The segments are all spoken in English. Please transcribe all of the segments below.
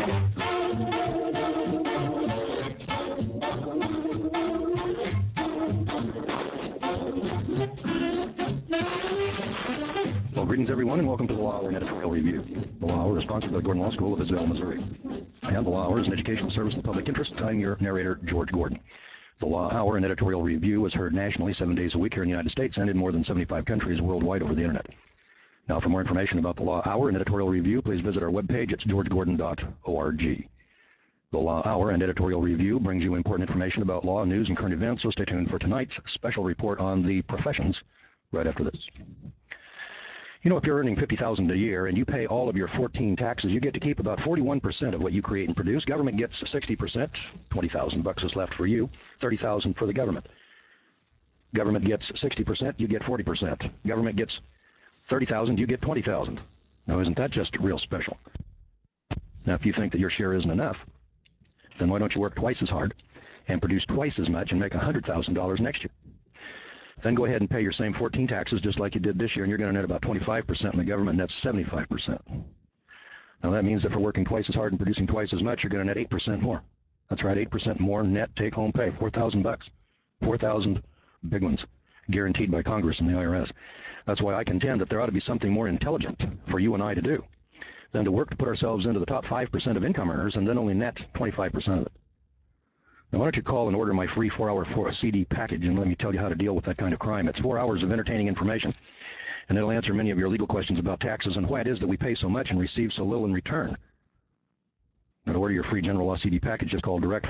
Well, greetings everyone, and welcome to the Law Hour and Editorial Review. The Law Hour is sponsored by the Gordon Law School of Isabel, Missouri. And the Law Hour is an educational service in the public interest. I'm your narrator, George Gordon. The Law Hour and Editorial Review is heard nationally 7 days a week here in the United States and in more than 75 countries worldwide over the internet. Now, for more information about the Law Hour and Editorial Review, please visit our webpage. It's georgegordon.org. The Law Hour and Editorial Review brings you important information about law, news, and current events, so stay tuned for tonight's special report on the professions right after this. You know, if you're earning $50,000 a year and you pay all of your 14 taxes, you get to keep about 41% of what you create and produce. Government gets 60%, $20,000 is left for you, $30,000 for the government. Government gets 60%, you get 40%. Government gets 30,000, you get 20,000. Now, isn't that just real special? Now, if you think that your share isn't enough, then why don't you work twice as hard and produce twice as much and make $100,000 next year? Then go ahead and pay your same 14 taxes just like you did this year, and you're going to net about 25% in the government, and that's 75%. Now, that means that for working twice as hard and producing twice as much, you're going to net 8% more. That's right, 8% more net take-home pay, $4,000. 4,000 big ones, guaranteed by Congress and the IRS. That's why I contend that there ought to be something more intelligent for you and I to do than to work to put ourselves into the top 5% of income earners and then only net 25% of it. Now, why don't you call and order my free 4-hour CD package and let me tell you how to deal with that kind of crime. It's 4 hours of entertaining information, and it'll answer many of your legal questions about taxes and why it is that we pay so much and receive so little in return. Now, to order your free General Law CD package, just call Direct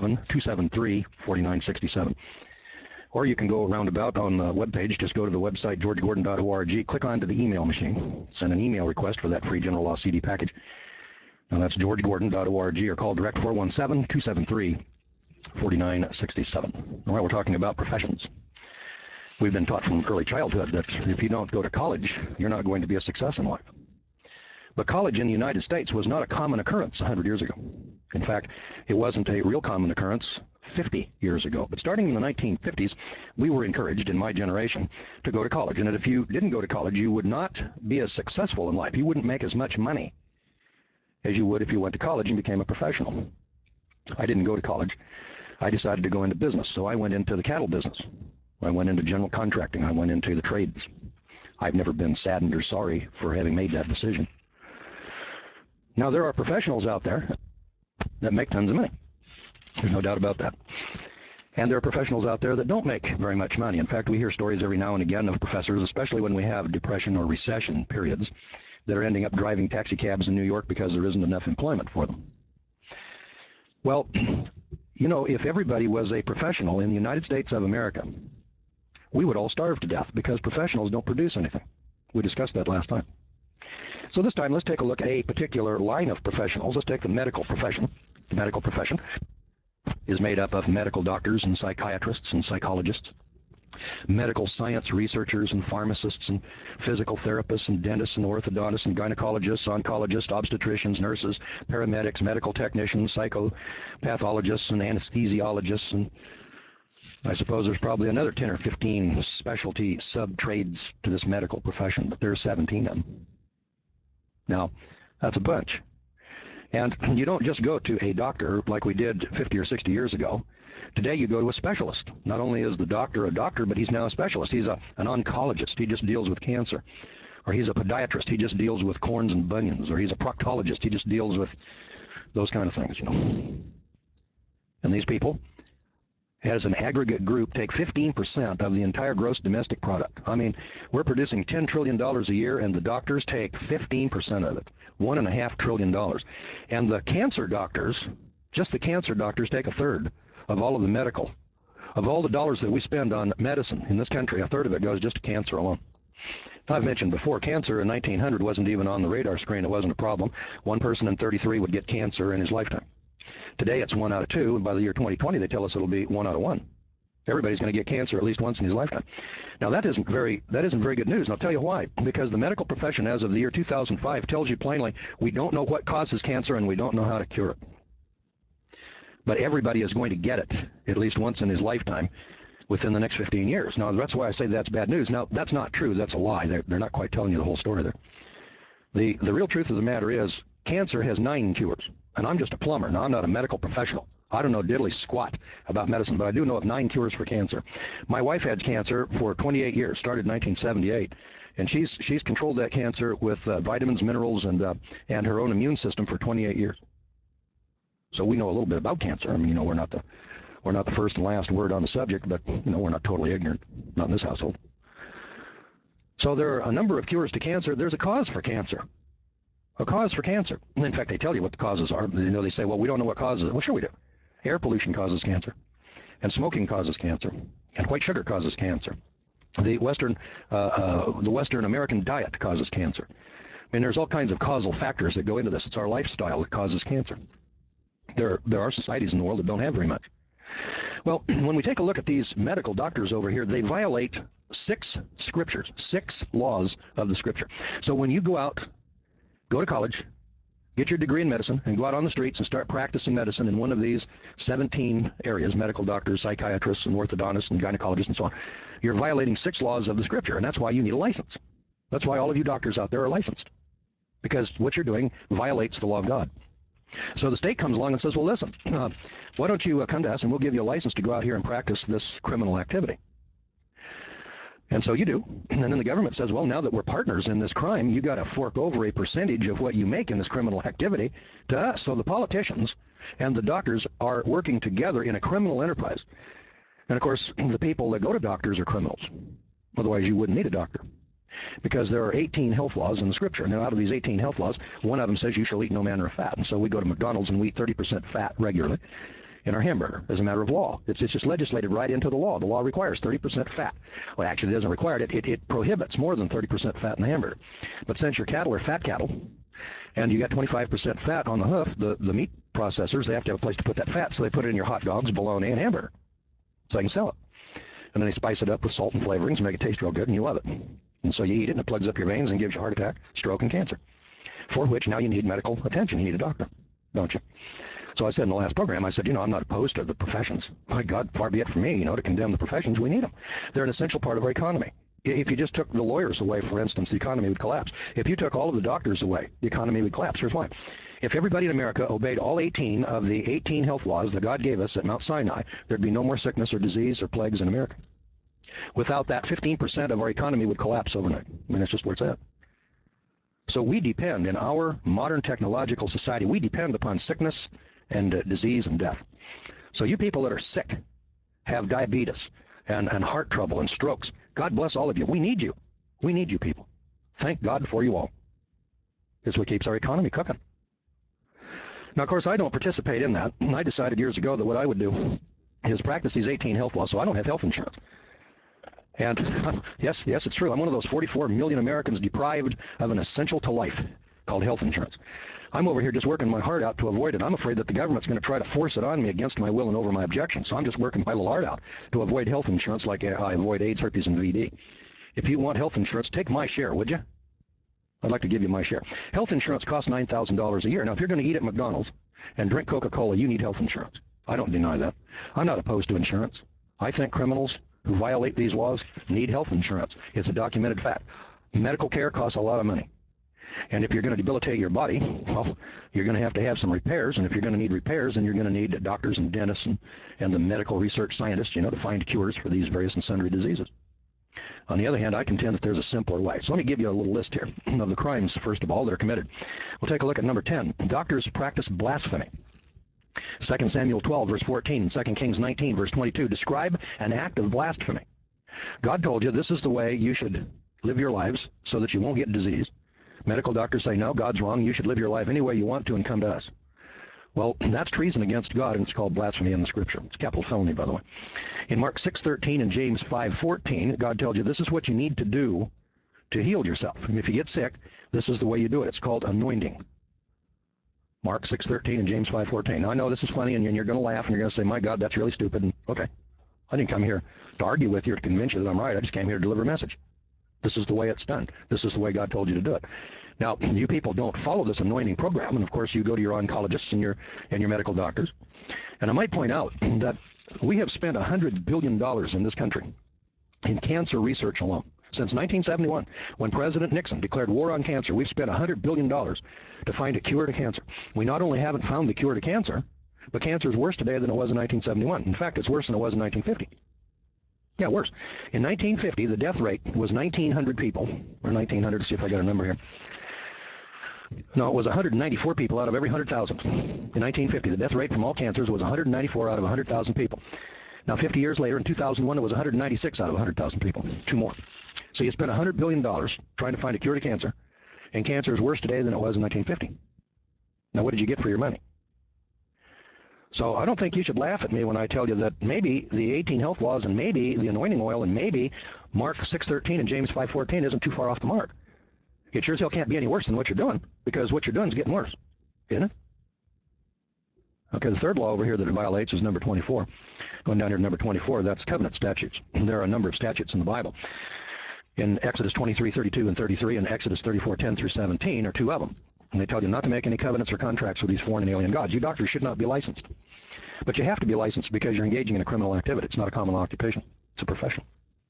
417-273-4967. Or you can go roundabout on the webpage. Just go to the website, georgegordon.org, click onto the email machine, send an email request for that free General Law CD package. Now, that's georgegordon.org, or call Direct 417-273-4967. All right, we're talking about professions. We've been taught from early childhood that if you don't go to college, you're not going to be a success in life. But college in the United States was not a common occurrence 100 years ago. In fact, it wasn't a real common occurrence 50 years ago. But starting in the 1950s, we were encouraged in my generation to go to college. And that if you didn't go to college, you would not be as successful in life. You wouldn't make as much money as you would if you went to college and became a professional. I didn't go to college. I decided to go into business, so I went into the cattle business. I went into general contracting. I went into the trades. I've never been saddened or sorry for having made that decision. Now, there are professionals out there that make tons of money. There's no doubt about that. And there are professionals out there that don't make very much money. In fact, we hear stories every now and again of professors, especially when we have depression or recession periods, that are ending up driving taxi cabs in New York because there isn't enough employment for them. Well, you know, if everybody was a professional in the United States of America, we would all starve to death because professionals don't produce anything. We discussed that last time. So this time, let's take a look at a particular line of professionals. Let's take the medical profession. The medical profession is made up of medical doctors and psychiatrists and psychologists, medical science researchers and pharmacists and physical therapists and dentists and orthodontists and gynecologists, oncologists, obstetricians, nurses, paramedics, medical technicians, psychopathologists and anesthesiologists, and I suppose there's probably another 10 or 15 specialty sub-trades to this medical profession, but there's 17 of them. Now, that's a bunch. And you don't just go to a doctor like we did 50 or 60 years ago. Today you go to a specialist. Not only is the doctor a doctor, but he's now a specialist. He's an oncologist. He just deals with cancer. Or he's a podiatrist. He just deals with corns and bunions. Or he's a proctologist. He just deals with those kind of things, you know. And these people, as an aggregate group, take 15% of the entire gross domestic product. I mean, we're producing $10 trillion a year, and the doctors take 15% of it, $1.5 trillion. And the cancer doctors, just the cancer doctors, take a third of all of the medical. Of all the dollars that we spend on medicine in this country, a third of it goes just to cancer alone. Now, I've mentioned before, cancer in 1900 wasn't even on the radar screen. It wasn't a problem. One person in 33 would get cancer in his lifetime. Today it's 1 out of 2, and by the year 2020 they tell us it'll be 1 out of 1. Everybody's going to get cancer at least once in his lifetime. Now that isn't very good news, and I'll tell you why. Because the medical profession as of the year 2005 tells you plainly, we don't know what causes cancer and we don't know how to cure it. But everybody is going to get it at least once in his lifetime within the next 15 years. Now that's why I say that's bad news. Now that's not true. That's a lie. They're not quite telling you the whole story there. The real truth of the matter is cancer has 9 cures. and I'm just a plumber. Now, I'm not a medical professional. I don't know diddly squat about medicine, but I do know of 9 cures for cancer. My wife had cancer for 28 years, started in 1978, and she's controlled that cancer with vitamins, minerals, and her own immune system for 28 years. So we know a little bit about cancer. I mean, we're not the first and last word on the subject, but we're not totally ignorant, not in this household. So there are a number of cures to cancer. There's a cause for cancer. A cause for cancer. In fact, they tell you what the causes are. They say, well, we don't know what causes it. Well, sure we do. Air pollution causes cancer, and smoking causes cancer, and white sugar causes cancer. The Western American diet causes cancer. I mean, there's all kinds of causal factors that go into this. It's our lifestyle that causes cancer. There are societies in the world that don't have very much. Well, when we take a look at these medical doctors over here, they violate 6 scriptures, 6 laws of the scripture. So when you go to college, get your degree in medicine, and go out on the streets and start practicing medicine in one of these 17 areas, medical doctors, psychiatrists, and orthodontists, and gynecologists, and so on, you're violating 6 laws of the scripture, and that's why you need a license. That's why all of you doctors out there are licensed, because what you're doing violates the law of God. So the state comes along and says, well, listen, why don't you come to us, and we'll give you a license to go out here and practice this criminal activity. And so you do, and then the government says, well, now that we're partners in this crime, you got to fork over a percentage of what you make in this criminal activity to us. So the politicians and the doctors are working together in a criminal enterprise. And of course, the people that go to doctors are criminals. Otherwise, you wouldn't need a doctor. Because there are 18 health laws in the scripture. Now, out of these 18 health laws, one of them says you shall eat no manner of fat. And so we go to McDonald's and we eat 30% fat regularly in our hamburger as a matter of law. It's just legislated right into the law. The law requires 30% fat. Well, actually, it doesn't require it. It prohibits more than 30% fat in the hamburger. But since your cattle are fat cattle, and you got 25% fat on the hoof, the meat processors, they have to have a place to put that fat, so they put it in your hot dogs, bologna, and hamburger, so they can sell it. And then they spice it up with salt and flavorings and make it taste real good, and you love it. And so you eat it, and it plugs up your veins and gives you a heart attack, stroke, and cancer, for which now you need medical attention. You need a doctor, don't you? So I said in the last program, I said, I'm not opposed to the professions. My God, far be it from me, to condemn the professions. We need them. They're an essential part of our economy. If you just took the lawyers away, for instance, the economy would collapse. If you took all of the doctors away, the economy would collapse. Here's why. If everybody in America obeyed all 18 of the 18 health laws that God gave us at Mount Sinai, there'd be no more sickness or disease or plagues in America. Without that, 15% of our economy would collapse overnight. I mean, that's just where it's at. So we depend, in our modern technological society, we depend upon sickness and disease and death. So you people that are sick, have diabetes and heart trouble and strokes, God bless all of you. We need you. We need you people. Thank God for you all. It's what keeps our economy cooking. Now, of course, I don't participate in that. I decided years ago that what I would do is practice these 18 health laws, so I don't have health insurance. And yes, it's true. I'm one of those 44 million Americans deprived of an essential to life called health insurance. I'm over here just working my heart out to avoid it. I'm afraid that the government's going to try to force it on me against my will and over my objection. So I'm just working my little heart out to avoid health insurance like I avoid AIDS, herpes, and VD. If you want health insurance, take my share, would you? I'd like to give you my share. Health insurance costs $9,000 a year. Now, if you're going to eat at McDonald's and drink Coca-Cola, you need health insurance. I don't deny that. I'm not opposed to insurance. I think criminals who violate these laws need health insurance. It's a documented fact. Medical care costs a lot of money. And if you're going to debilitate your body, well, you're going to have some repairs. And if you're going to need repairs, then you're going to need doctors and dentists and the medical research scientists, to find cures for these various and sundry diseases. On the other hand, I contend that there's a simpler way. So let me give you a little list here of the crimes, first of all, that are committed. We'll take a look at number 10. Doctors practice blasphemy. 2 Samuel 12, verse 14, and 2 Kings 19, verse 22 describe an act of blasphemy. God told you this is the way you should live your lives so that you won't get disease. Medical doctors say, no, God's wrong. You should live your life any way you want to and come to us. Well, that's treason against God, and it's called blasphemy in the Scripture. It's a capital felony, by the way. In Mark 6:13 and James 5:14, God tells you this is what you need to do to heal yourself. And if you get sick, this is the way you do it. It's called anointing. Mark 6:13 and James 5:14. Now, I know this is funny, and you're going to laugh, and you're going to say, my God, that's really stupid. And, okay, I didn't come here to argue with you or to convince you that I'm right. I just came here to deliver a message. This is the way it's done. This is the way God told you to do it. Now, you people don't follow this anointing program, and of course you go to your oncologists and your medical doctors. And I might point out that we have spent $100 billion in this country in cancer research alone. Since 1971, when President Nixon declared war on cancer, we've spent $100 billion to find a cure to cancer. We not only haven't found the cure to cancer, but cancer is worse today than it was in 1971. In fact, it's worse than it was in 1950. Yeah, worse. In 1950, the death rate was 1,900 people, or 1,900, see if I got a number here. No, it was 194 people out of every 100,000. In 1950, the death rate from all cancers was 194 out of 100,000 people. Now, 50 years later, in 2001, it was 196 out of 100,000 people. Two more. So you spent $100 billion trying to find a cure to cancer, and cancer is worse today than it was in 1950. Now, what did you get for your money? So I don't think you should laugh at me when I tell you that maybe the 18 health laws and maybe the anointing oil and maybe Mark 6:13 and James 5:14 isn't too far off the mark. It sure as hell can't be any worse than what you're doing, because what you're doing is getting worse, isn't it? Okay, the third law over here that it violates is number 24. Going down here to number 24, that's covenant statutes. There are a number of statutes in the Bible. In Exodus 23:32 and 33 and Exodus 34:10 through 17 are two of them. And they tell you not to make any covenants or contracts with these foreign and alien gods. You doctors should not be licensed. But you have to be licensed because you're engaging in a criminal activity. It's not a common occupation. It's a profession.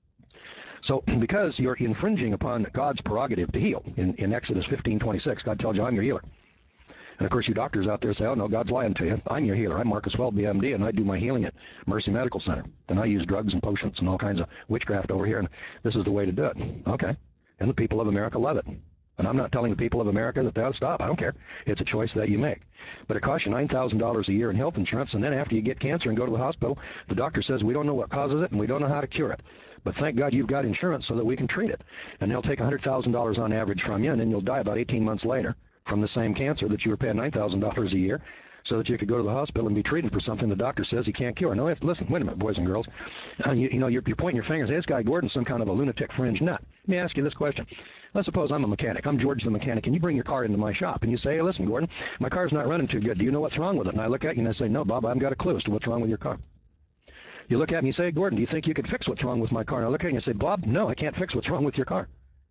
So because you're infringing upon God's prerogative to heal, in Exodus 15:26, God tells you, I'm your healer. And of course, you doctors out there say, oh no, God's lying to you. I'm your healer. I'm Marcus Welby, MD, and I do my healing at Mercy Medical Center. And I use drugs and potions and all kinds of witchcraft over here, and this is the way to do it. Okay. And the people of America love it. And I'm not telling the people of America that they ought to stop. I don't care. It's a choice that you make. But it costs you $9,000 a year in health insurance, and then after you get cancer and go to the hospital, the doctor says, we don't know what causes it, and we don't know how to cure it. But thank God you've got insurance so that we can treat it. And they'll take $100,000 on average from you, and then you'll die about 18 months later from the same cancer that you were paying $9,000 a year so that you could go to the hospital and be treated for something the doctor says he can't cure. Now, listen, wait a minute, boys and girls. You're pointing your fingers, hey, this guy Gordon's some kind of a lunatic fringe nut. Let me ask you this question. Let's suppose I'm a mechanic. I'm George the mechanic, and you bring your car into my shop, and you say, hey, listen, Gordon, my car's not running too good. Do you know what's wrong with it? And I look at you and I say, no, Bob, I haven't got a clue as to what's wrong with your car. You look at me and you say, Gordon, do you think you could fix what's wrong with my car? And I look at you and I say, Bob, no, I can't fix what's wrong with your car.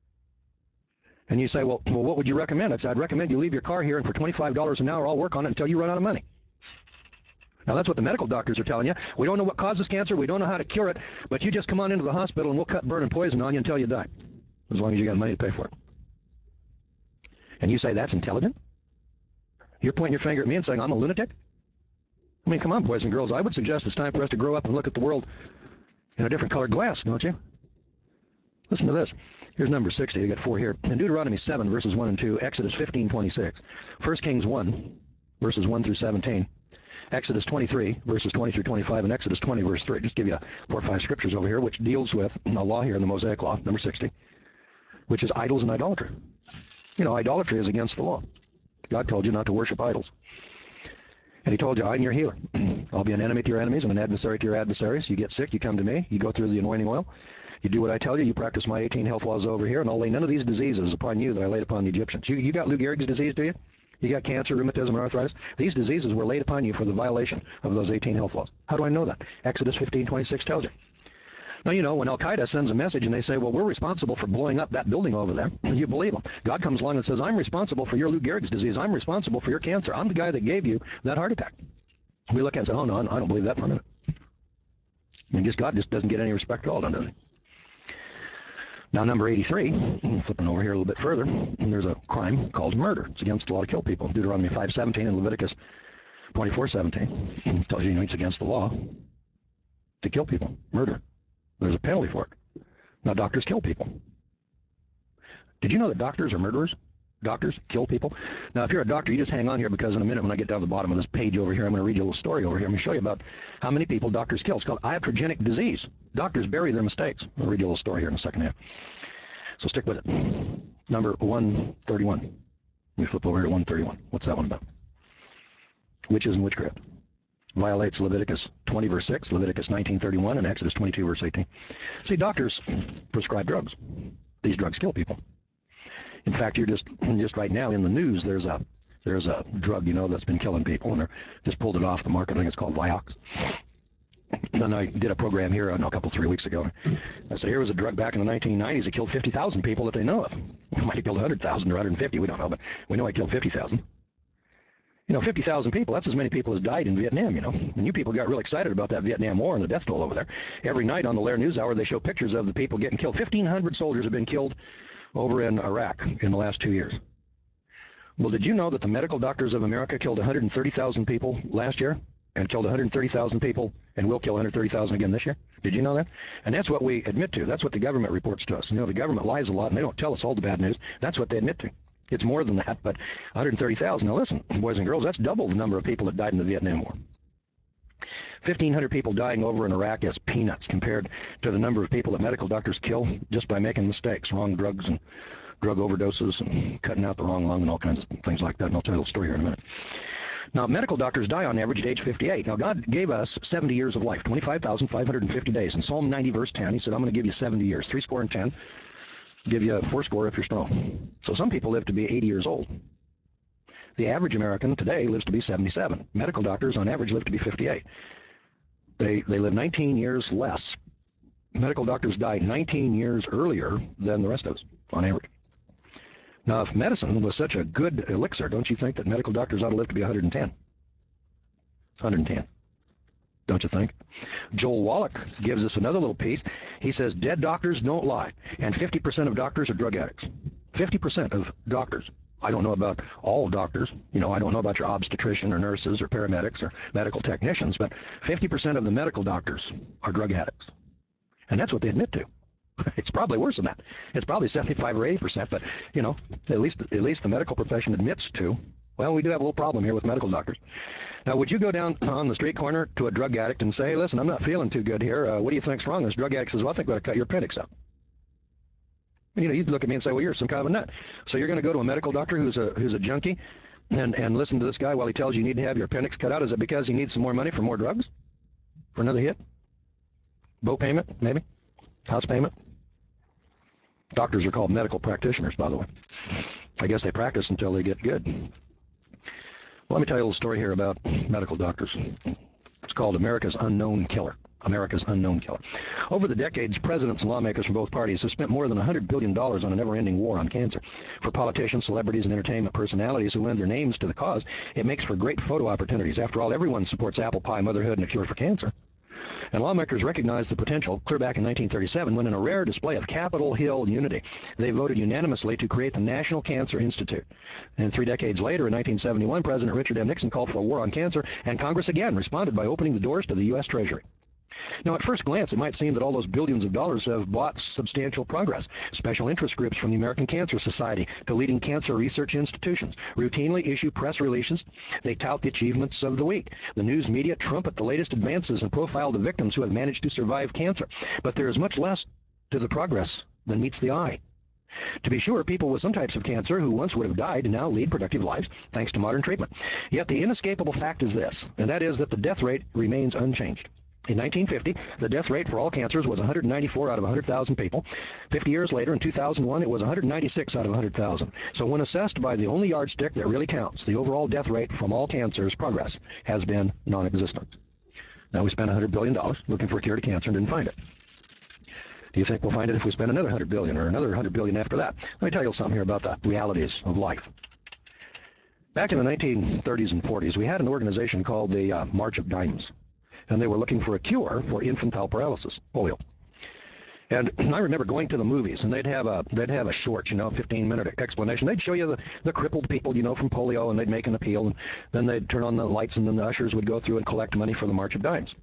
And you say, well, what would you recommend? I said, I'd recommend you leave your car here, and for $25 an hour, I'll work on it until you run out of money. Now, that's what the medical doctors are telling you. We don't know what causes cancer. We don't know how to cure it. But you just come on into the hospital, and we'll cut, burn, and poison on you until you die, as long as you got money to pay for it. And you say that's intelligent? You're pointing your finger at me and saying I'm a lunatic? I mean, come on, boys and girls. I would suggest it's time for us to grow up and look at the world in a different colored glass, don't you? Listen to this. Here's number 60. You got 4 here. In Deuteronomy 7, verses 1 and 2, Exodus 15:26, 1 Kings 1, verses 1 through 17, Exodus 23, verses 20 through 25, and Exodus 20, verse 3. Just give you 4 or 5 scriptures over here, which deals with a law here in the Mosaic Law, number 60, which is idols and idolatry. You know, idolatry is against the law. God told you not to worship idols. And he told you, I'm your healer. I'll be an enemy to your enemies and an adversary to your adversaries. You get sick, you come to me. You go through the anointing oil. You do what I tell you. You practice my 18 health laws over here, and I'll lay none of these diseases upon you that I laid upon the Egyptians. You got Lou Gehrig's disease, do you? You got cancer, rheumatism, or arthritis? These diseases were laid upon you for the violation of those 18 health laws. How do I know that? Exodus 15:26 tells you. Now, you know, when Al-Qaeda sends a message and they say, well, we're responsible for blowing up that building over there, you believe them. God comes along and says, I'm responsible for your Lou Gehrig's disease. I'm responsible for your cancer. I'm the guy that gave you that heart attack. We look at it and say, oh, no, I don't believe that for a minute. And just God just doesn't get any respect at all, does he? Now, number 83, flipping over here a little bit further, there's a crime called murder. It's against the law to kill people. Deuteronomy 5:17 and Leviticus 24:17 tells you it's against the law to kill people. Murder. There's a penalty for it. Now, doctors kill people. Did you know that doctors are murderers? Doctors kill people. Now, if you're a doctor, you just hang on here, because in a minute when I get down to the bottom of this page over here, I'm going to read you a little story over here. I'm going to show you about how many people doctors kill. It's called iatrogenic disease. Doctors bury their mistakes. I'll read you a little story here in the second half. So stick with it. Number 131. Let me flip over here to 131. What's that one about? Witches and witchcraft. Violates Leviticus 20, verse 6, Leviticus 19:31, and Exodus 22, verse 18. See, doctors prescribe drugs. These drugs kill people. In fact, you're just right now in the news, there's a drug, you know, that's been killing people, and they're just pulled it off the market. I think it's called Vioxx. And I did a program here, I don't know, 3 weeks ago. I said, here was a drug back in the 1990s that killed 50,000 people that they know of. It might have killed 100,000 or 150, we don't know, but we know it killed 50,000. 50,000 people, that's as many people as died in Vietnam, And you people got real excited about that Vietnam War and the death toll over there. Every night on the Lair NewsHour, they show pictures of the people getting killed. 1,500 soldiers have been killed over in Iraq in the last 2 years. Well, did you know that the Medical Doctors of America killed 130,000 people last year and killed 130,000 people and will kill 130,000 again this year? Did you know that? And that's what we admit to. That's what the government reports to us. The government lies a lot, and they don't tell us all the bad news. That's what they admit to. It's more than that, but 130,000. Now listen, boys and girls, that's double the number of people that died in the Vietnam War. 1,500 people dying over in Iraq is peanuts compared to the number of people that medical doctors kill just by making mistakes, wrong drugs and drug overdoses and cutting out the wrong lung and all kinds of things like that. And I'll tell you the story here in a minute. Now, medical doctors die on average at age 58. Now, God gave us 70 years of life, 25,550 days. In Psalm 90, verse 10, he said, I'm going to give you 70 years, 70 and 10. Give you 40 if you're strong. So some people live to be 80 years old. The average American today lives to be 77. Medical doctors on average live to be 58. They live 19 years less. Medical doctors die 19 years earlier than the rest of us on average. Now, if medicine was such a good elixir, don't you think that medical doctors ought to live to be 110? 110. Don't you think? Joel Wallach gives us another little piece. He says, dead doctors don't lie, and 50% of doctors are drug addicts. 50% of doctors. I don't know about all doctors. I don't know about your obstetrician or nurses or paramedics or medical technicians, but 50% of the medical doctors are drug addicts. And that's what they admit to. It's probably worse than that. It's probably 75 or 80%, but, at least the medical profession admits to. Well, we do have a little problem here with medical doctors. Now, would you go down on the street corner to a drug addict and say, hey, listen, I'm not feeling too good here. What do you think's wrong? This drug addict says, well, I think we ought to cut your appendix out. And, you'd look at me and say, well, you're some kind of a nut. So you're going to go to a medical doctor who's a junkie and listen to this guy while he tells you need to have your appendix cut out? Is it because he needs some more money for more drugs? For another hit? Boat payment, maybe? House payment? Doctors are called medical practitioners, by the way. I guess they practice until they get good. Well, let me tell you a little story here about medical doctors. It's called America's Unknown Killer. America's Unknown Killer. Over the decades, presidents and lawmakers from both parties have spent more than $100 billion on a never-ending war on cancer. For politicians, celebrities, and entertainment personalities who lend their names to the cause, it makes for great photo opportunities. After all, everyone supports apple pie, motherhood, and a cure for cancer. And lawmakers recognized the potential clear back in 1937 when, in a rare display of Capitol Hill unity, they voted unanimously to create the National Cancer Institute. And 3 decades later, in 1971, President Richard M. Nixon called for a war on cancer, and Congress again responded by opening the doors to the U.S. Treasury. Now, at first glance, it might seem that all those billions of dollars have bought substantial progress. Special interest groups from the American Cancer Society to leading cancer research institutions routinely issue press releases. They tout the achievements of the week. The news media trumpet the latest advances and profile the victims who have managed to survive cancer. But there is much less to the progress than meets the eye. To be sure, people with some types of cancer who once would have died now lead productive lives thanks to modern treatment. Yet the inescapable fact is this, and that is that the death rate remains unchanged. In 1950, the death rate for all cancers was 194 out of 100,000 people. 50 years later, in 2001, it was 196 out of 100,000. So when assessed by the only yardstick that really counts, the overall death rate from all cancers, progress, has been non-existent. Now, we spent $100 billion looking for a cure to cancer and didn't find it. Do you think we'll find it if we spend another $100 billion or another $100 billion after that? Let me tell you something here about the realities of life. Back in the 1930s and 40s, we had an organization called the March of Dimes. And they were looking for a cure for infantile paralysis, polio. And I remember going to the movies, and they'd have a short, 15-minute explanation. They'd show you the crippled people, from polio, and they'd make an appeal, and then they'd turn on the lights, and then the ushers would go through and collect money for the March of Dimes.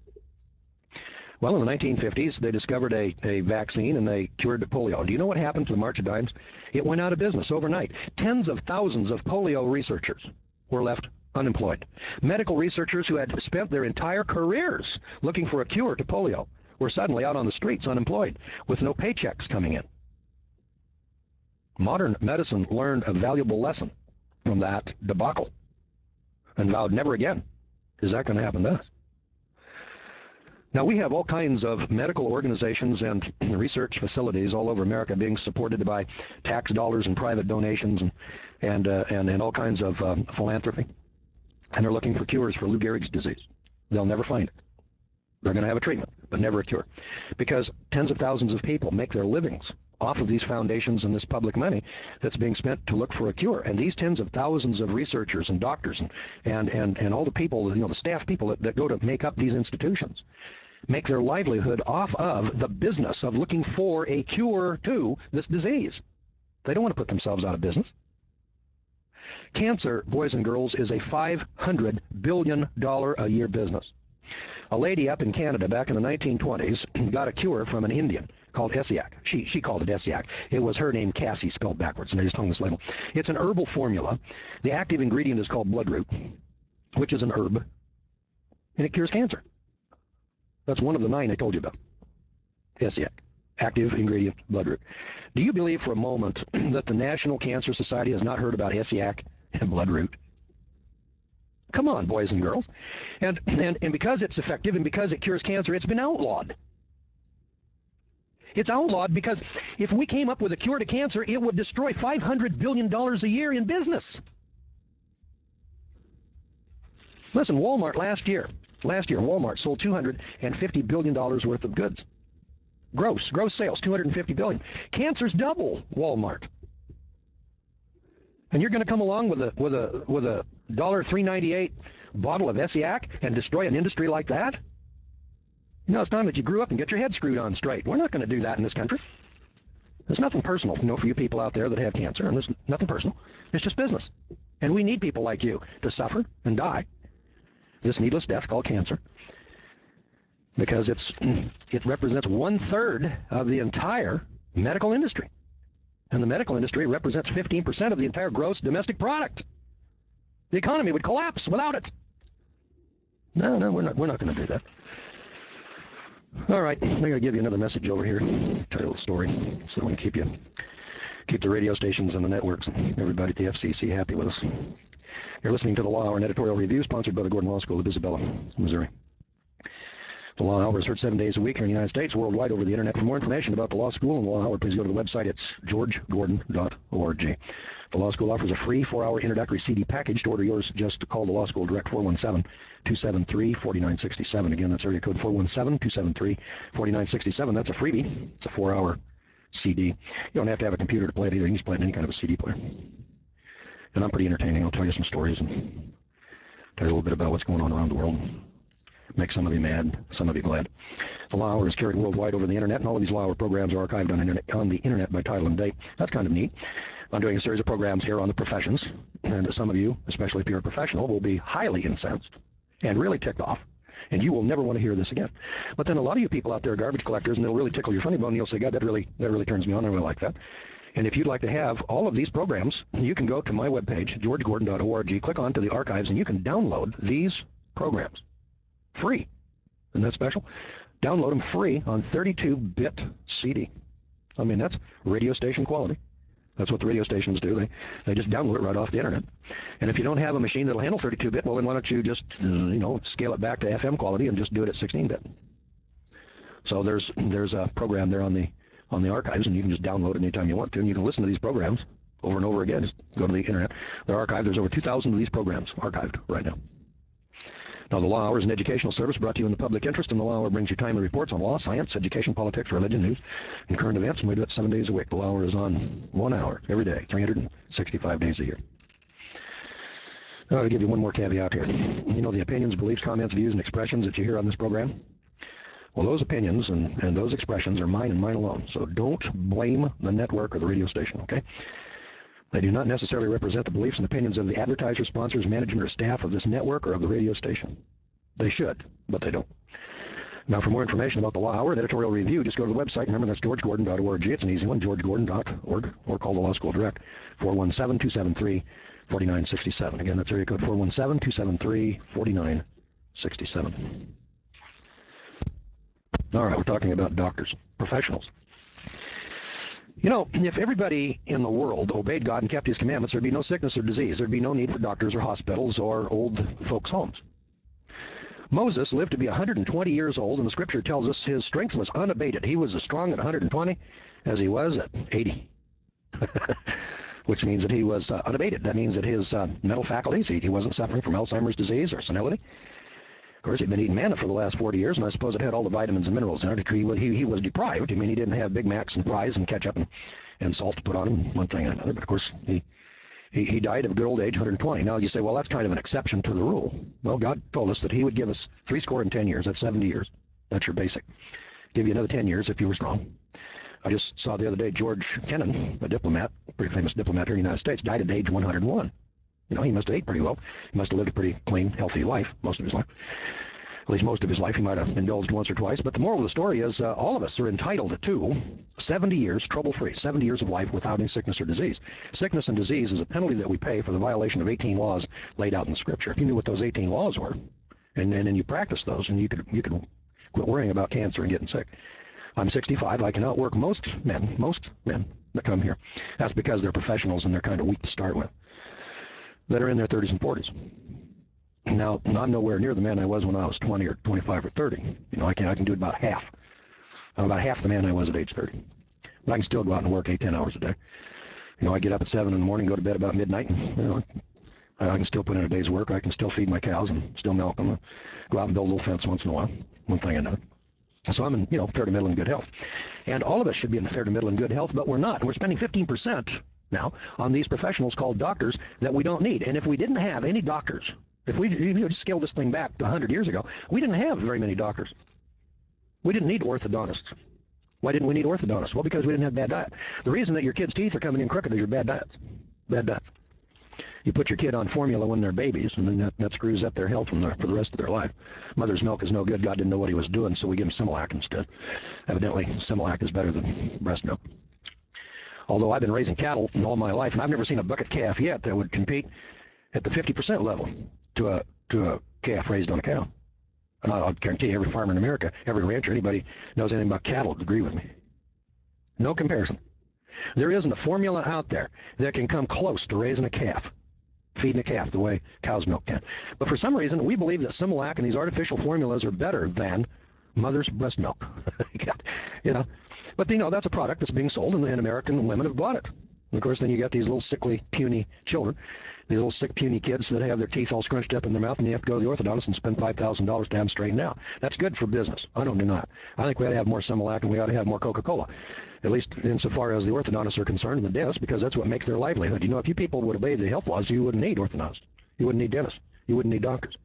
Well, in the 1950s, they discovered a vaccine, and they cured polio. Do you know what happened to the March of Dimes? It went out of business overnight. Tens of thousands of polio researchers were left unemployed. Medical researchers who had spent their entire careers looking for a cure to polio were suddenly out on the streets unemployed with no paychecks coming in. Modern medicine learned a valuable lesson from that debacle and vowed never again is that going to happen to us. Now, we have all kinds of medical organizations and research facilities all over America being supported by tax dollars and private donations and all kinds of philanthropy. And they're looking for cures for Lou Gehrig's disease. They'll never find it. They're going to have a treatment, but never a cure. Because tens of thousands of people make their livings off of these foundations and this public money that's being spent to look for a cure. And these tens of thousands of researchers and doctors and all the people, the staff people that go to make up these institutions, make their livelihood off of the business of looking for a cure to this disease. They don't want to put themselves out of business. Cancer, boys and girls, is a $500 billion a year business. A lady up in Canada back in the 1920s got a cure from an Indian called Essiac. She called it Essiac. It was her name, Cassie, spelled backwards, and they just hung this label. It's an herbal formula. The active ingredient is called bloodroot, which is an herb, and it cures cancer. That's one of the 9 I told you about. Essiac, active ingredient, bloodroot. Do you believe for a moment that the National Cancer Society has not heard about Essiac and bloodroot? Come on, boys and girls. And because it's effective and because it cures cancer, it's been outlawed. It's outlawed because if we came up with a cure to cancer, it would destroy $500 billion a year in business. Listen, Walmart last year, Walmart sold $250 billion worth of goods. Gross sales, $250 billion. Cancer's double Walmart. And you're going to come along with a $3.98 bottle of Essiac and destroy an industry like that? You know, it's time that you grew up and get your head screwed on straight. We're not going to do that in this country. There's nothing personal, for you people out there that have cancer, and there's nothing personal. It's just business. And we need people like you to suffer and die this needless death called cancer, because it represents 1/3 of the entire medical industry. And the medical industry represents 15% of the entire gross domestic product. The economy would collapse without it. No, we're not going to do that. All right, I'm going to give you another message over here. Tell you a little story, so I'm going to keep the radio stations and the networks and everybody at the FCC happy with us. You're listening to the Law Hour, an editorial review sponsored by the Gordon Law School of Isabella, Missouri. The Law Hour is heard 7 days a week here in the United States, worldwide over the internet. For more information about the Law School and the Law Hour, please go to the website. It's georgegordon.org. The Law School offers a free 4-hour introductory CD package. To order yours, just call the Law School direct 417-273-4967. Again, that's area code 417-273-4967. That's a freebie. It's a 4-hour CD. You don't have to have a computer to play it either. You can just play it in any kind of a CD player. And I'm pretty entertaining. I'll tell you some stories and tell you a little bit about what's going on around the world. Make some of you mad, some of you glad. The Law Hour is carried worldwide over the internet, and all of these Law Hour programs are archived on the internet by title and date. That's kind of neat. I'm doing a series of programs here on the professions, and some of you, especially if you're a professional, will be highly incensed and really ticked off, and you will never want to hear this again. But then a lot of you people out there are garbage collectors, and it'll really tickle your funny bone, and you'll say, God, that really turns me on. I really like that. And if you'd like to have all of these programs, you can go to my webpage, georgegordon.org, click on to the archives, and you can download these programs. Free. Isn't that special? Download them free on 32-bit CD. I mean, that's radio station quality. That's what the radio stations do. They just download it right off the internet. And if you don't have a machine that'll handle 32-bit, well, then why don't you just, scale it back to FM quality and just do it at 16-bit. So there's a program there on the archives, and you can just download it anytime you want to, and you can listen to these programs over and over again. Just go to the internet. They're archived. There's over 2,000 of these programs archived right now. Now, the Law Hour is an educational service brought to you in the public interest, and the Law Hour brings you timely reports on law, science, education, politics, religion, news, and current events, and we do it 7 days a week. The Law Hour is on 1 hour every day, 365 days a year. Now, I'll give you one more caveat here. You know the opinions, beliefs, comments, views, and expressions that you hear on this program? Well, those opinions and those expressions are mine and mine alone, so don't blame the network or the radio station, okay? They do not necessarily represent the beliefs and opinions of the advertisers, sponsors, management, or staff of this network or of the radio station. They should, but they don't. Now, for more information about the Law Hour and editorial review, just go to the website. Remember, that's georgegordon.org. It's an easy one, georgegordon.org, or call the Law School direct, 417-273-4967. Again, that's area code 417-273-4967. All right, we're talking about doctors, professionals. You know, if everybody in the world obeyed God and kept His commandments, there'd be no sickness or disease. There'd be no need for doctors or hospitals or old folks' homes. Moses lived to be 120 years old, and the Scripture tells us his strength was unabated. He was as strong at 120 as he was at 80, which means that he was unabated. That means that his mental faculties, he wasn't suffering from Alzheimer's disease or senility. Of course, he'd been eating manna for the last 40 years, and I suppose it had all the vitamins and minerals in it. He was deprived. I mean, he didn't have Big Macs and fries and ketchup and salt to put on him, one thing and another. But, of course, he died of a good old age, 120. Now, you say, well, that's kind of an exception to the rule. Well, God told us that he would give us 70 years. That's 70 years. That's your basic. Give you another 10 years if you were strong. I just saw the other day George Kennan, a diplomat, pretty famous diplomat here in the United States, died at age 101. You know, he must have ate pretty well. He must have lived a pretty clean, healthy life most of his life. At least most of his life. He might have indulged once or twice. But the moral of the story is all of us are entitled to 70 years trouble-free, 70 years of life without any sickness or disease. Sickness and disease is a penalty that we pay for the violation of 18 laws laid out in the Scripture. If you knew what those 18 laws were, and then you practice those, and you could quit worrying about cancer and getting sick. I'm 65. I can outwork most men that come here. That's because they're professionals and they're kind of weak to start with, that are in their 30s and 40s. Now, I'm nowhere near the man I was when I was 20 or 25 or 30. You know, I can do about half. I'm about half the man I was at age 30. But I can still go out and work 8-10 hours a day. You know, I get up at 7 in the morning, go to bed about midnight, and, you know, I can still put in a day's work. I can still feed my cows and still milk them. Go out and build a little fence once in a while, one thing or another. So I'm in, you know, fair to middle and good health. And all of us should be in fair to middle and good health, but we're not. And we're spending 15% now on these professionals called doctors that we don't need. And if we didn't have any doctors, if we just scale this thing back to 100 years ago, we didn't have very many doctors. We didn't need orthodontists. Why didn't we need orthodontists? Well, because we didn't have bad diet. The reason that your kids' teeth are coming in crooked is your bad diets. Bad diet. You put your kid on formula when they're babies, and then that screws up their health for the rest of their life. Mother's milk is no good. God didn't know what he was doing, so we give them Similac instead. Evidently, Similac is better than breast milk. Although I've been raising cattle all my life, and I've never seen a bucket calf yet that would compete at the 50% level to a calf raised on a cow. And I'll guarantee you, every farmer in America, every rancher, anybody knows anything about cattle would agree with me. No comparison. There isn't a formula out there that can come close to raising a calf, feeding a calf the way cow's milk can. But for some reason, we believe that Similac and these artificial formulas are better than mother's breast milk. You know, but you know, that's a product that's being sold, and American women have bought it. And of course, then you got these little sickly, puny children, these little sick, puny kids that have their teeth all scrunched up in their mouth, and you have to go to the orthodontist and spend $5,000 to have them straightened out. That's good for business. I don't deny it. I think we ought to have more Similac, and we ought to have more Coca-Cola, at least insofar as the orthodontists are concerned, and the dentists, because that's what makes their livelihood. You know, if you people would obey the health laws, you wouldn't need orthodontists. You wouldn't need dentists. You wouldn't need doctors.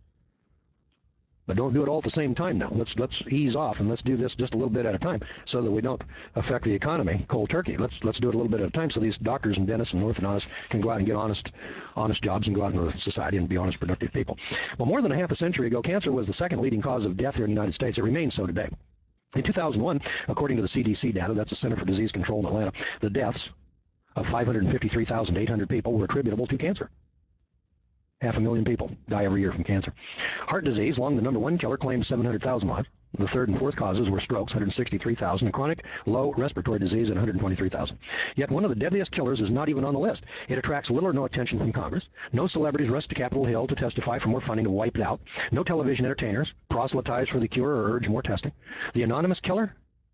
But don't do it all at the same time now. Let's ease off, and let's do this just a little bit at a time so that we don't affect the economy cold turkey. Let's do it a little bit at a time so these doctors and dentists and orthodontists can go out and get honest jobs and go out into society and be honest, productive people. Well, more than a half a century ago, cancer was the second leading cause of death here in the United States. It remains so today. In 2001, according to the CDC data, that's the Center for Disease Control in Atlanta, the deaths of 553,800 people were attributable to cancer. 500,000 people die every year from cancer. Heart disease, long the number one killer, claims 700,000 lives. The third and fourth causes were strokes, 163,000, and chronic low respiratory disease at 123,000. Yet one of the deadliest killers is not even on the list. It attracts little or no attention from Congress. No celebrities rush to Capitol Hill to testify for more funding to wipe it out. No television entertainers proselytize for the cure or urge more testing. The anonymous killer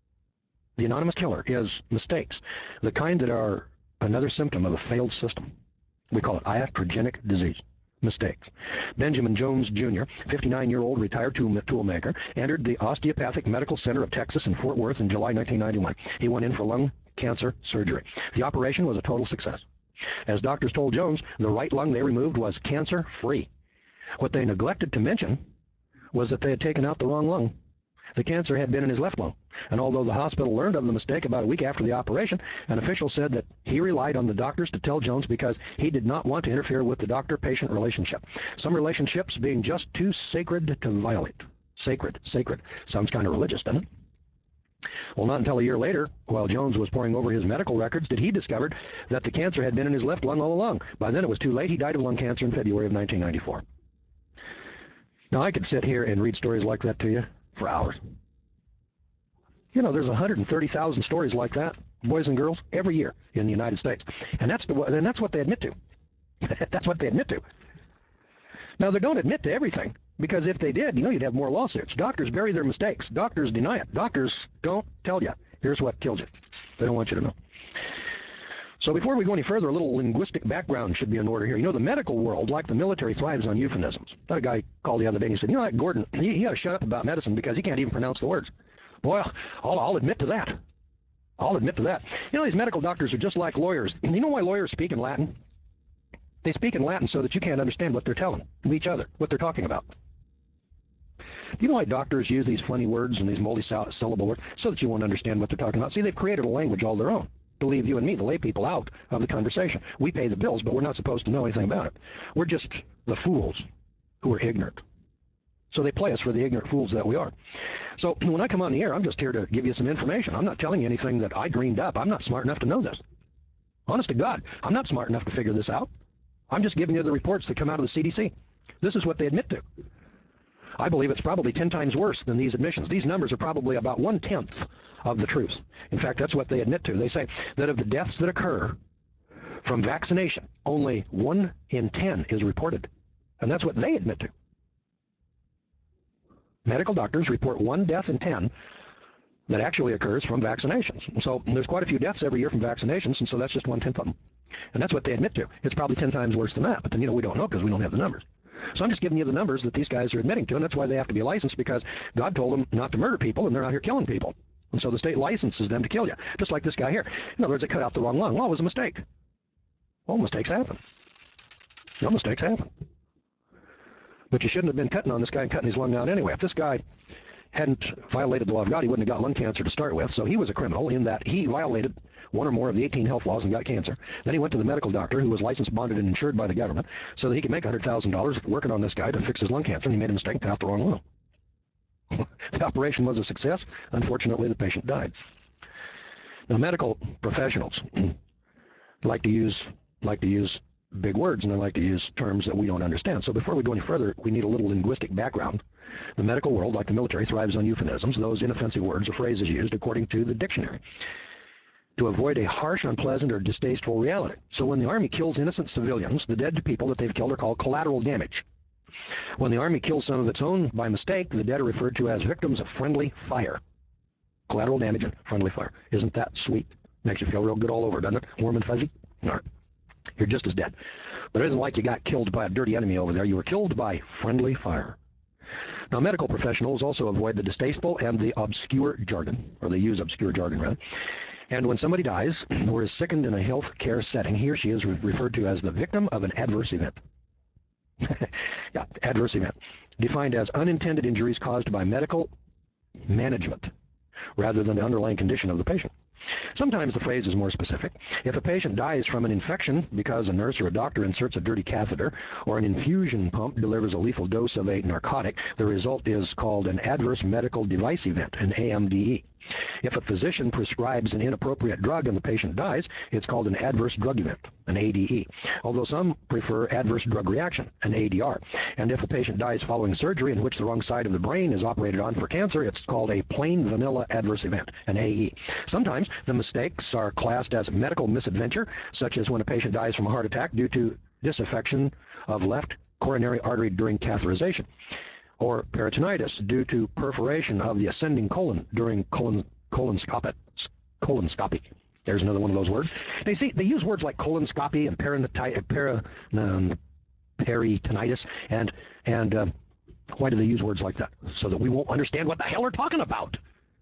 is mistakes, the kind that are another symptom of a failed system. We call it iatrogenic disease. Mistakes. Benjamin Jones Jr., 59-year-old retired toolmaker, entered the Osteopathic Medical Center of Texas in Fort Worth in July 1991. He went in for lung cancer surgery. The operation was a total success. As doctors told Jones, the right lung they removed was cancer-free. What they neglected to mention was that they had taken out the wrong lung. The cancer had been in his left lung, and although the hospital learned of the mistake about a week after the operation, an official said that he relied on the doctors to tell Jones because he did not want to interfere with the doctor-patient relationship. Some relationships being just too sacred to violate. Sacred. Sounds kind of religious, doesn't it? Well, not until a year later, while Jones was poring over his medical records, did he discover that the cancer had been in his left lung all along. By then it was too late. He died of lung cancer in February of 1994. Now, I could sit here and read stories like that to you for hours. You know, there's 130,000 stories like that, boys and girls, every year in the United States. And that's what they admit to. That's what they admit to. Now, they don't admit to everything, because if they did, you know, you'd have more lawsuits. Doctors bury their mistakes. Doctors deny it. Doctors don't tell you. Here's what killed you. They don't want you to know. So before we go any further, a little linguistic background should be in order here. You know, the medical world, like the military, thrives on euphemisms. That a guy called the other day and he said, you know, that Gordon, he ought to shut up about medicine because he can't even pronounce the words. Boy, I'll admit to that. I'll admit to that. You know, these medical doctors are just like lawyers. You know why lawyers speak in Latin? They speak in Latin so that you can't understand what they're telling each other, what they're talking about. Do you know why doctors use these funny words and these multi-syllable words? So that you won't understand what they're talking about. See, they've created a language all their own to leave you and me, the lay people, out of the conversation. We pay the bills, but we're not supposed to know anything about it. We're just the fools who are ignorant. So they play us for the ignorant fools that we are. So when I come on the air, I'm just here to give you some information. I'm not telling you anything that I dreamed up. I'm not smart enough to know this. Honest to God, I'm not smart enough to figure this out. I'm just giving you the reports that come out of the CDC. This is what they admit to. I believe it's probably 10 times worse than these admissions. These numbers are probably about 1/10 of the truth. In fact, that's what they admit to. They say that of the deaths that occur from vaccination, only 1 in 10 is reported. And that's what they admit to. Medical doctors report 1 death in 10 that actually occurs from vaccinations. So there's quite a few deaths every year from vaccinations, and so that's just 1/10 of them. And that's what they admit to. It's probably 10 times worse than that, but then, you know, we don't know because we don't have the numbers. So I'm just giving you the numbers that these guys are admitting to, and that's why they have to be licensed, because God told them not to murder people, and they're out here killing people. And so the state licenses them to kill you, just like this guy here. In other words, they cut out the wrong lung. Well, it was a mistake. Well, mistakes happen. No, mistakes happen. But you shouldn't have been cutting on this guy and cutting his lung out anyway. If this guy hadn't violated the law of God, he wouldn't have got lung cancer to start with. So he was a criminal in that he violated one or more of the 18 health laws and got cancer. Then he went to the medical doctor who was licensed, bonded, and insured by the government so that he could make $100,000 working on this guy to fix his lung cancer, and he made a mistake and cut out the wrong lung. The operation was a success. Unfortunately, the patient died. Now, medical professionals like to use big words, and they like to use terms that we don't understand. So before we go any further, we need a little linguistic background. The medical world, like the military, thrives on euphemisms, those inoffensive words or phrases used according to the dictionary, to avoid a harsh, unpleasant, or distasteful reality. So when the Army kills innocent civilians, the dead people that they've killed are called collateral damage. When the Army kills some of its own by mistake, the dead are referred to as victims of friendly fire. Collateral damage and friendly fire. Isn't that sweet? Makes you feel real good all over, doesn't it? Warm and fuzzy? All right. You're just as dead. But it isn't like you got killed by a dirty enemy over there. You were killed by friendly fire. Now, medical professionals also avoid the distasteful and the obscure jargon, or they use obscure jargon, rather. And when somebody dies or is sickened in a health care setting, he or she is referred to as the victim of an adverse event. Yeah, adverse event. Defined as unintended injuries caused by medical management rather than the underlying condition of the patient. Sometimes the phrase is more specific. If a patient dies from an infection because a nurse or a doctor inserts a dirty catheter, or an infusion pump delivers a lethal dose of a narcotic, the result is called an adverse medical device event, an AMDE. If a physician prescribes an inappropriate drug and the patient dies, it's called an adverse drug event, an ADE, although some prefer adverse drug reaction, an ADR. And if a patient dies following surgery in which the wrong side of the brain is operated on for cancer, it's called a plain vanilla adverse event, an AE. Sometimes the mistakes are classed as medical misadventure, such as when a patient dies from a heart attack due to disaffection of left coronary artery during catheterization, or peritonitis due to perforation of the ascending colon during colonscopy. There's another one of those words. Now, you see, they use words like colonscopy and peritonitis, and why do they use words like that? So that we won't understand what the hell they're talking about.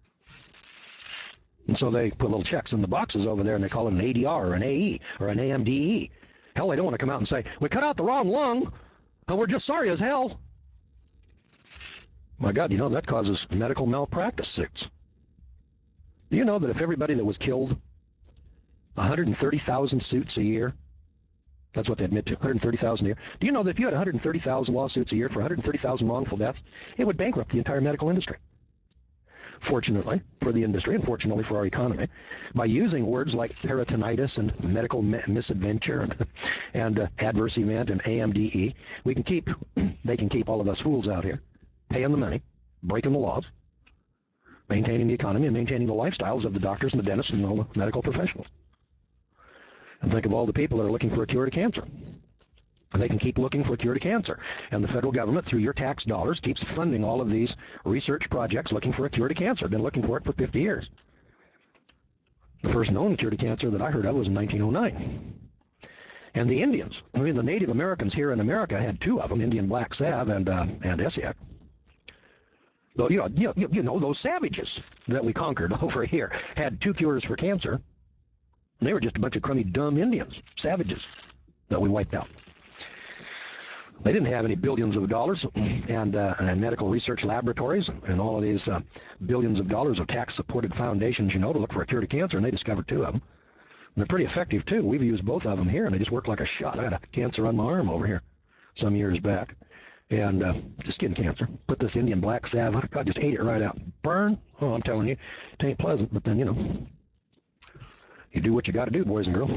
And so they put little checks in the boxes over there, and they call it an ADR or an AE or an AMDE. Hell, they don't want to come out and say, we cut out the wrong lung, and we're just sorry as hell. My God, you know, that causes medical malpractice suits. Do you know that if everybody that was killed, 130,000 suits a year, that's what they admit to, 130,000 a year. Do you know that if you had 130,000 lawsuits a year for 130,000 wrongful deaths, it would bankrupt the entire medical industry? Fortunately for the industry and fortunately for our economy, by using words like peritonitis and medical misadventure and adverse event and AMDE, they can keep all of us fools out here, paying the money, breaking the laws, maintaining the economy, and maintaining the lifestyles of the doctors and the dentists and all the medical professionals. And think of all the people that are looking for a cure to cancer. They can keep looking for a cure to cancer. And the federal government, through your tax dollars, keeps funding all of these research projects looking for a cure to cancer. Been looking for it for 50 years. The first known cure to cancer that I heard of was in 1909. And the Indians, I mean, the Native Americans here in America had two of them, Indian black salve and Essiac. So, you know, those savages that we conquered over here had two cures for cancer. And they were just a bunch of crummy, dumb Indians, savages that we wiped out. They didn't have any billions of dollars and medical research laboratories and all of these billions of dollars of tax-supported foundations, you know, to look for a cure to cancer, and they discovered two of them. And they're pretty effective, too. We've used both of them here, and they just work like a shot. I had a cancer on my arm over here some years back, and just skin cancer. Put this Indian black salve on it. I just ate it right out. Burn? Oh, I'm telling you, it ain't pleasant, but then, you know, you do what you got to do, boys and girls.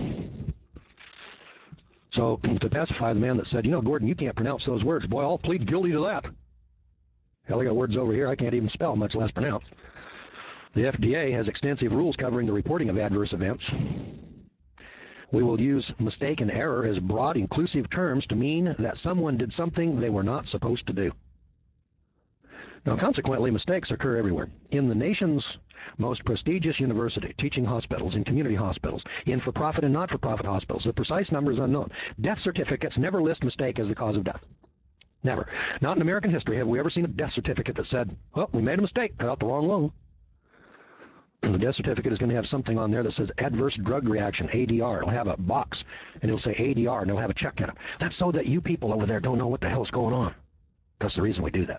So to pacify the man that said, you know, Gordon, you can't pronounce those words. Boy, I'll plead guilty to that. Hell, I got words over here I can't even spell, much less pronounce. The FDA has extensive rules covering the reporting of adverse events. We will use mistake and error as broad, inclusive terms to mean that someone did something they were not supposed to do. Now, consequently, mistakes occur everywhere. In the nation's most prestigious university, teaching hospitals, in community hospitals, in for-profit and not-for-profit hospitals, the precise number is unknown. Death certificates never list mistake as the cause of death. Never. Not in American history have we ever seen a death certificate that said, well, we made a mistake, cut out the wrong lung. The death certificate is going to have something on there that says adverse drug reaction, ADR. It'll have a box, and it'll say ADR, and it'll have a check in it. That's so that you people over there don't know what the hell's going on. That's the reason we do that.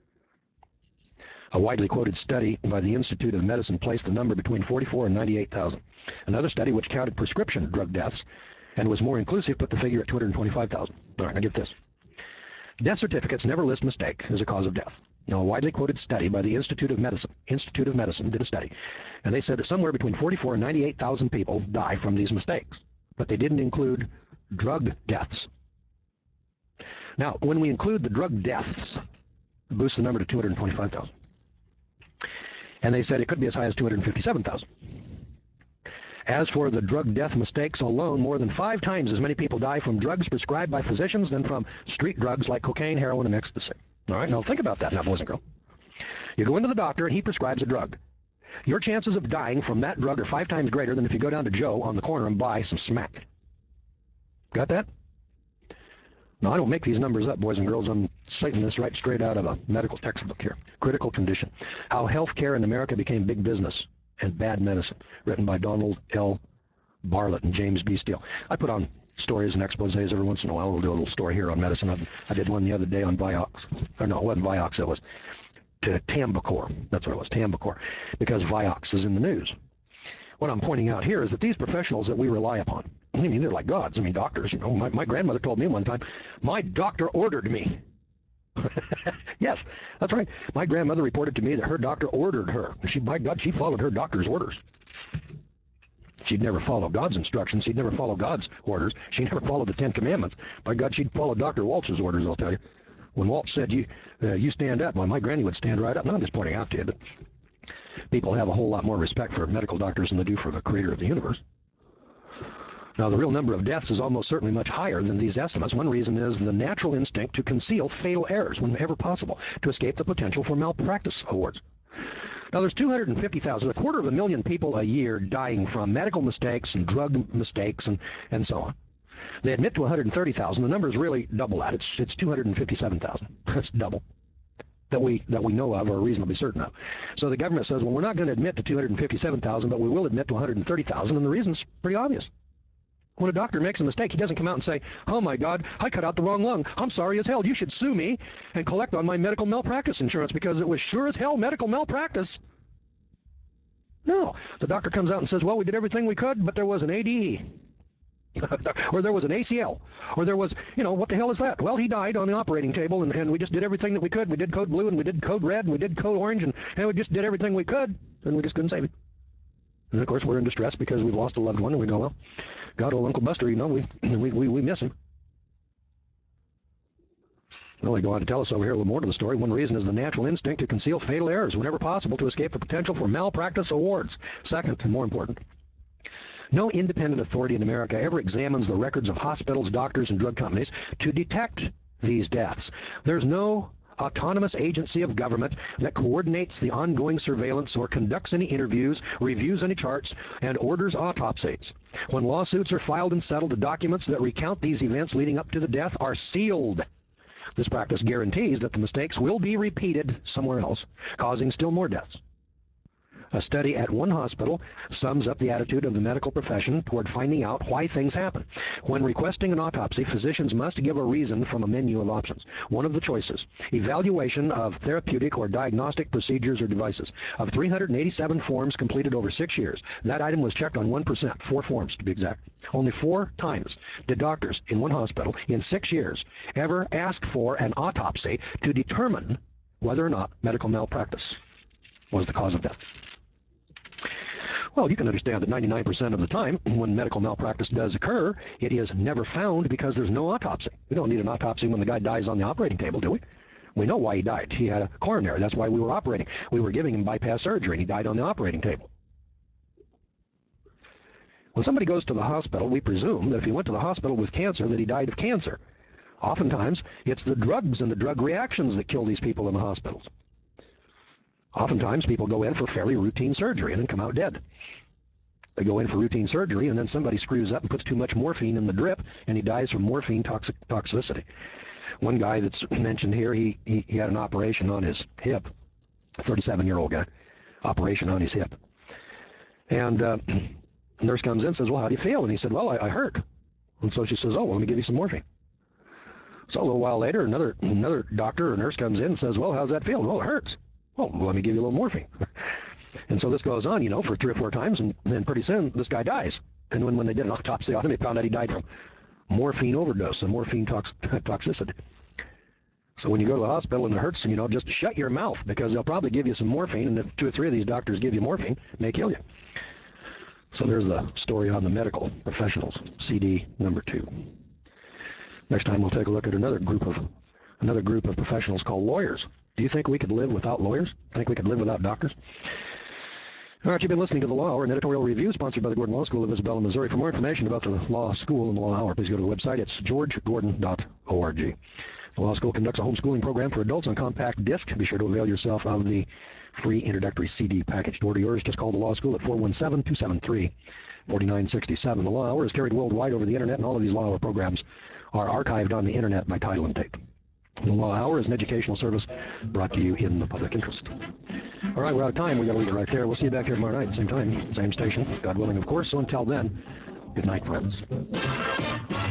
A widely quoted study by the Institute of Medicine placed the number between 44 and 98,000. Another study, which counted prescription drug deaths and was more inclusive, put the figure at 225,000. All right, now get this. Death certificates never list mistake as a cause of death. Now, a widely quoted study by the Institute of Medicine did a study, and they said that somewhere between 44 and 98,000 people die from these mistakes, but they didn't include drug deaths. Now, when we include the drug deaths, it boosts the number to 225,000. And they said it could be as high as 257,000. As for the drug death mistakes alone, more than 5 times as many people die from drugs prescribed by physicians than from street drugs like cocaine, heroin, and ecstasy. All right, now think about that now, boys and girls. You go into the doctor and he prescribes a drug. Your chances of dying from that drug are 5 times greater than if you go down to Joe on the corner and buy some smack. Got that? Now, I don't make these numbers up, boys and girls. I'm citing this right straight out of a medical textbook here. Critical Condition. How Healthcare in America Became Big Business and Bad Medicine, written by Donald L. Bartlett and James B. Steele. I put on stories and exposés every once in a while. We'll do a little story here on medicine. I did one the other day on Vioxx. Or no, it wasn't Vioxx. It was Tambicor. That's what it was, Tambicor, because Vioxx is in the news. What I'm pointing out here is that these professionals that we rely upon, I mean, they're like gods. I mean, doctors, you know. My grandmother told me one time, my doctor ordered me. Yes, that's right. My grandmother reported to me that her doctor ordered her. By God, she followed her doctor's orders. She'd never follow God's instructions. She'd never follow God's orders. She never followed the 10 Commandments. By God, she'd follow Dr. Walsh's orders, I'll tell you. When Walsh said, you stand up, well, my granny would stand right up. No, I'm just pointing out to you that people have a whole lot more respect for medical doctors than they do for the creator of the universe. Now, the real number of deaths is almost certainly much higher than these estimates. One reason is the natural instinct to conceal fatal errors whenever possible, to escape the potential for malpractice awards. Now, there's 250,000, 250,000 people a year dying from medical mistakes and drug mistakes and so on. They admit to 130,000. The number is really double that. It's 257,000. That's double that we know of or are reasonably certain of. So the government says, well, we're not going to admit to 257,000, but we will admit to 130,000, and the reason's pretty obvious. When a doctor makes a mistake, he doesn't come out and say, oh my God, I cut out the wrong lung. I'm sorry as hell. You should sue me and collect on my medical malpractice insurance because it was sure as hell medical malpractice. No. The doctor comes out and says, well, we did everything we could, but there was an ADE. Or there was an ACL. Or there was, you know, what the hell is that? Well, he died on the operating table, and we just did everything that we could. We did code blue, and we did code red, and we did code orange, and we just did everything we could, and we just couldn't save him. And of course, we're in distress because we've lost a loved one, and we go, well, God, old Uncle Buster, you know, we miss him. Well, they go on to tell us over here a little more to the story. One reason is the natural instinct to conceal fatal errors whenever possible to escape the potential for malpractice awards. Second, and more important, no independent authority in America ever examines the records of hospitals, doctors, and drug companies to detect these deaths. There's no autonomous agency of government that coordinates the ongoing surveillance or conducts any interviews, reviews any charts, and orders autopsies. When lawsuits are filed and settled, the documents that recount these events leading up to the death are sealed. This practice guarantees that the mistakes will be repeated somewhere else, causing still more deaths. A study at one hospital sums up the attitude of the medical profession toward finding out why things happen. When requesting an autopsy, physicians must give a reason from a menu of options. One of the choices: evaluation of therapeutic or diagnostic procedures or devices. Of 387 forms completed over 6 years, that item was checked on 1%, 4 forms to be exact. Only 4 times did doctors in one hospital in 6 years ever ask for an autopsy to determine whether or not medical malpractice was the cause of death. Well, you can understand that 99% of the time, when medical malpractice does occur, it is never found because there's no autopsy. We don't need an autopsy when the guy dies on the operating table, do we? We know why he died. He had a coronary. That's why we were operating. We were giving him bypass surgery, and he died on the operating table. When somebody goes to the hospital, we presume that if he went to the hospital with cancer, that he died of cancer. Oftentimes, it's the drugs and the drug reactions that kill these people in the hospitals. Oftentimes, people go in for fairly routine surgery and then come out dead. They go in for routine surgery, and then somebody screws up and puts too much morphine in the drip, and he dies from morphine toxicity. One guy that's mentioned here, he had an operation on his hip, a 37-year-old guy, operation on his hip. And the nurse comes in and says, well, how do you feel? And he said, well, I hurt. And so she says, oh, well, let me give you some morphine. So a little while later, another doctor or nurse comes in and says, well, how's that feel? Well, it hurts. Well, let me give you a little morphine. And so this goes on, for 3 or 4 times, and then pretty soon this guy dies. And when they did an autopsy on him, they found out he died from morphine overdose and morphine toxicity. So when you go to the hospital and it hurts, just shut your mouth, because they'll probably give you some morphine, and if 2 or 3 of these doctors give you morphine, it may kill you. So there's the story on the medical professionals, CD number 2. Next time we'll take a look at another group of professionals called lawyers. Do you think we could live without lawyers? Think we could live without doctors? All right, you've been listening to The Law Hour, an editorial review sponsored by the Gordon Law School of Isabella, Missouri. For more information about the Law School and the Law Hour, please go to the website. It's georgegordon.org. The Law School conducts a homeschooling program for adults on compact disc. Be sure to avail yourself of the free introductory CD package. To order yours, just call the Law School at 417-273-4967. The Law Hour is carried worldwide over the Internet, and all of these Law Hour programs are archived on the Internet by title and date. The Law Hour is an educational service brought to you in the public interest. All right, we're out of time. We got to leave it right there. We'll see you back here tomorrow night, same time, same station, God willing, of course. So until then, good night, friends.